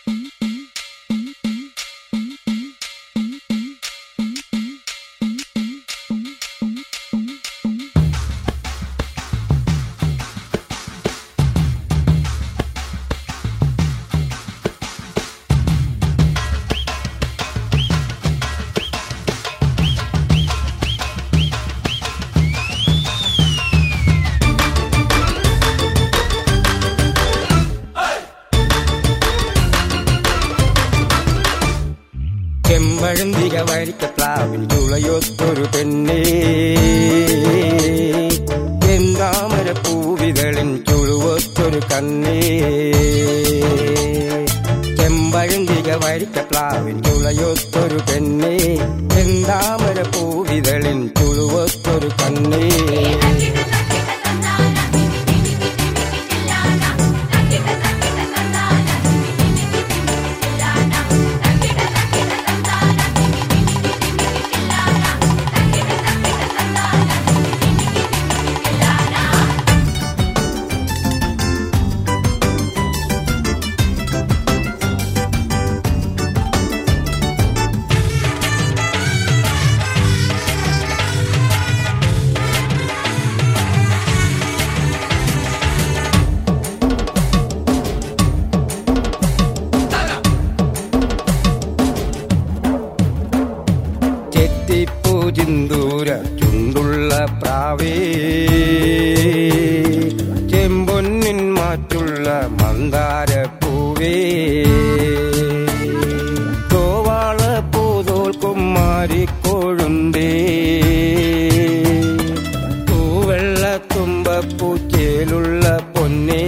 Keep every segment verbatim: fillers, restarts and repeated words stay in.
ചെമ്പഴന്തിക വരിക്കപ്ലാവിൻ ചുളയൊത്തൊരു പെണ്ണേ ചെന്താമര പൂവിതളിൻ ചുളുവൊത്തൊരു കണ്ണേ ചെമ്പഴന്തിക വരിക്കപ്ലാവിൻ ചുളയൊത്തൊരു പെണ്ണേ ചെന്താമര പൂവിതളിൻ ചുളുവൊത്തൊരു കണ്ണേ ചിന്തൂര ചുണ്ടുള്ള പ്രാവേ ചെമ്പൊന്നിൻ മാറ്റുള്ള മന്ദാര പൂവേ തോവാള പൂതോൽ കുമ്മാരിക്കോഴുണ്ടേ തൂവെള്ള തുമ്പപ്പൂച്ചേലുള്ള പൊന്നേ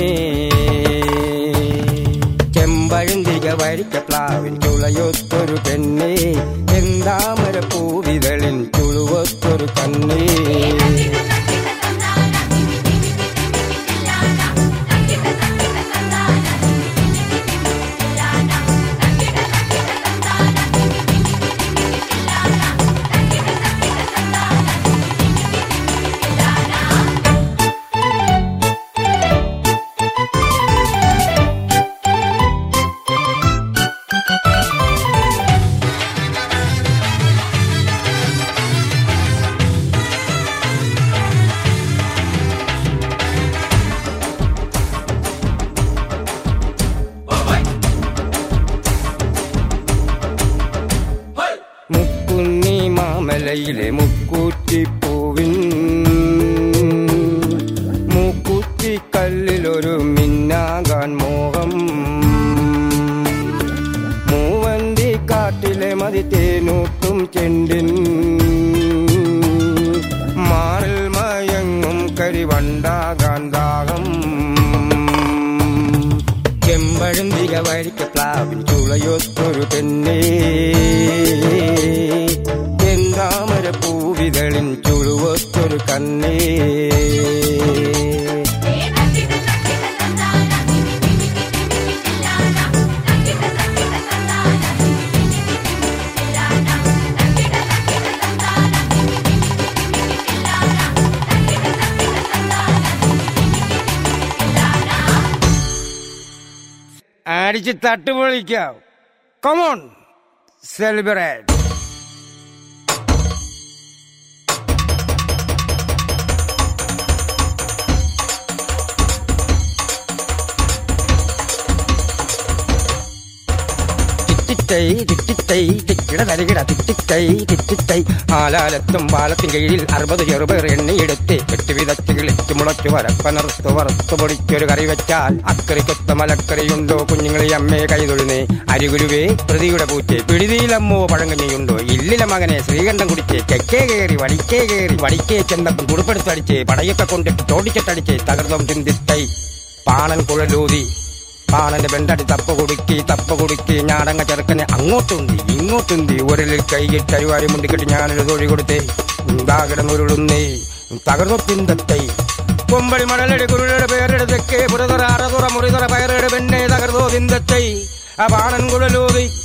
ചെമ്പഴന്തിക വരിക്കപ്ലാവിൻ ചുളയൊത്തൊരു പെണ്ണേ ചെന്താമര പൂവിതളിൻ ചുളുവൊത്തൊരു കണ്ണേ മുക്കുന്നി മാമലയിലെ മുക്കൂറ്റിപ്പൂവിൻ മൂക്കുറ്റിക്കല്ലിലൊരു മിന്നാകാൻ മോഹം മൂവന്തി കാട്ടിലെ മതി തേനൂട്ടും ചെണ്ടിൻ മാറിൽ മയങ്ങും കരിവണ്ടാകാൻ ദാഹം ചെമ്പഴന്തിക വരിക്കപ്ലാവിൻ ചുളയൊത്തൊരു പെണ്ണേ ചെന്താമര പൂവിതളിൻ ചുളുവൊത്തൊരു കണ്ണേ അടിച്ച് തട്ടുപൊളിക്കാം. Come on celebrate. ആലാലത്തും പാലത്തിൻ കീഴിൽ അറുപത് ചെറുപേർ എണ്ണയെടുത്ത് വെട്ടി വിതച്ച് കിളിച്ചു മുളച്ചു വരപ്പനറുത്തു വറുത്തു പൊടിച്ചൊരു കറി വെച്ചാൽ അക്കറിക്കൊത്ത മലക്കറിയുണ്ടോ കുഞ്ഞുങ്ങളെ അമ്മയെ കൈതൊഴുന്നേ അരികുരുവേ പ്രതിയുടെ പൂച്ചെ പിടിതിയിലമ്മോ പഴങ്കഞ്ഞിയുണ്ടോ ഇല്ലില മകനെ ശ്രീകണ്ഠം കുടിച്ച് ചെക്കേ കയറി വടിക്കേ കയറി വടിക്കേ ചെന്നപ്പം തുടുപ്പെടുത്തടിച്ച് പടയൊക്കെ കൊണ്ടിട്ട് ചോടിച്ചിട്ടടിച്ച് തകർന്നും ചിന്തിത്തൈ പാണൻ കുഴലൂതി പാണന്റെ ബെണ്ടടി തപ്പ കുടുക്കി തപ്പ കുടുക്കി ഞാടങ്ങ ചെറുക്കനെ അങ്ങോട്ടുന്തി ഇങ്ങോട്ടുന്തി ഒരലിൽ കൈകിട്ട് അരിവാരി മുണ്ടിക്കെട്ടി ഞാനൊരു തൊഴി കൊടുത്തേ ഉണ്ടാകിടന്നുരുളുന്നേ തകർന്നു തിന്തത്തൈ കൊമ്പടി മണലടി കുരുളുടെ പേരെടുത്തൊക്കെ പുറതുറ അറതുറ മുറിതുറ പയറുടെ പെണ്ണെ തകർന്നോ തിന്തത്തൈ ആ പാണൻ കുഴലൂതി